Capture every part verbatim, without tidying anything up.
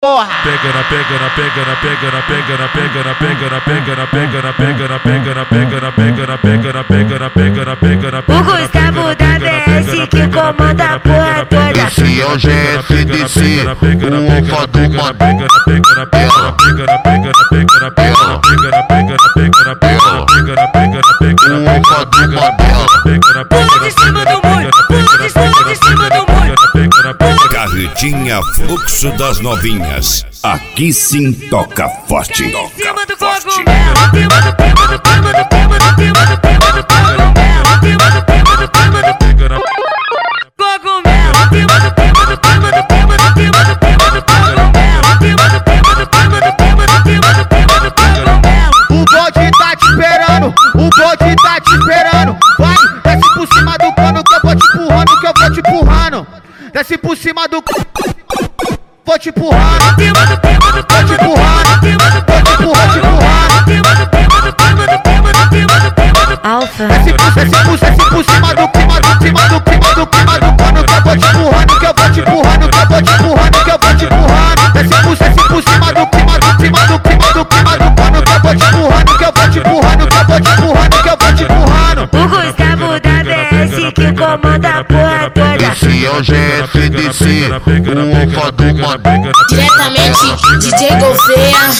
porra. Pega na pega na pega na pega na pega na pega na pega na pega na pega na pega na pega na pega na pega na pega na pega na pega na pega na pega. O Gustavo da D S que comanda a porra toda. Esse é o G F D C, o Alfa do Mandela. Pega na pega na pega na pega na pega na pega na pega na pega na pega na pega na pega na pega na pega na O Alfa do Mandela. Pula de cima do muro, pula de cima de cima do muro. Carretinha Fluxo das Novinhas. Aqui sim toca forte. Em cima do cogumelo, em cima do cima do cima do cima do cima do cima do cogumelo, em cima do cima do cima do cogumelo, em cima do cima do cima do cima do cima do cima do cogumelo, em cima do cima do cima do cima do cima do cima do cogumelo. O bode tá te esperando, o bode tá te esperando. Vai, desce por cima do cano que eu vou te empurrando, que eu vou te empurrando. Desce por cima do vou te empurrando, Em cima do cima do vou te empurrando, em cima do vou te empurrar, te empurrando. em cima do cima do cima do cima do cima do cima do Alfa. Desce por, desce por, desce por cima do clima, do clima, do clima, do clima do cano que eu vou te empurrando, que eu vou te empurrando, que eu vou te empurrando, que eu vou te empurrando. Desce por, desce por cima do clima, do clima, do clima, do clima do cano que eu vou te empurrando, que eu vou te empurrando, que eu vou te empurrando, que eu vou te empurrando. O Gustavo da D S que comanda a porra toda. Esse é o G F D C, o Alfa do Mandela. Diretamente D J Gouveia. O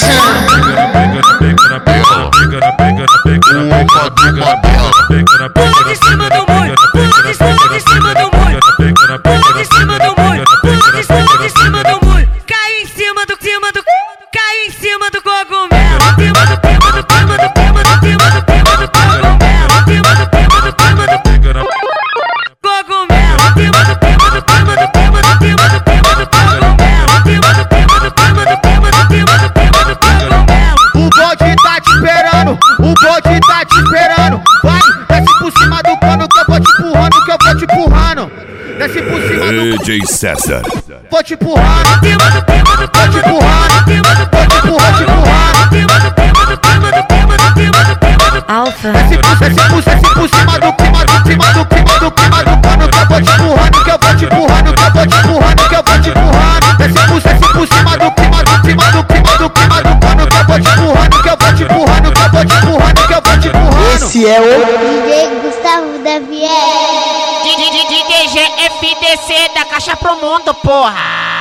Alfa do Mandela. Pula de cima do muro, pula de cima de cima do muro, pula de cima do muro, pula de cima de cima do muro. Cai em cima do cima do, cai em cima do cogumelo, em cima do cima do cima do cima do cima do cima do cogumelo, em cima do cima do cima do cogumelo, em cima do cima do cima do cima do cima do cima do cogumelo, em cima do cima do cima do cima do cima do cima do cogumelo. O bode tá te esperando, o bode tá te esperando. Vai, desce por cima do cano que eu vou te empurrando, que eu vou te empurrando. Desce por cima do D J César. vou te empurrando, Em cima do cima do vou te empurrando, em cima do vou te empurrar, te empurrando. em cima do cima do cima do cima do cima do cima do Alfa. Desce por, desce por, desce por cima do clima, do clima, do clima, do clima do cano que eu vou te empurrando, que eu vou te empurrando, que eu vou te empurrando, que eu vou te empurrando. Desce por, desce por cima do clima, do clima, do clima, do clima do cano que eu vou te empurrando, que eu vou te empurrando, que eu vou te empurrando, que eu vou te empurrando. Esse é o D J Gustavo da Vier. D J G F D C da Caixa pro Mundo, porra.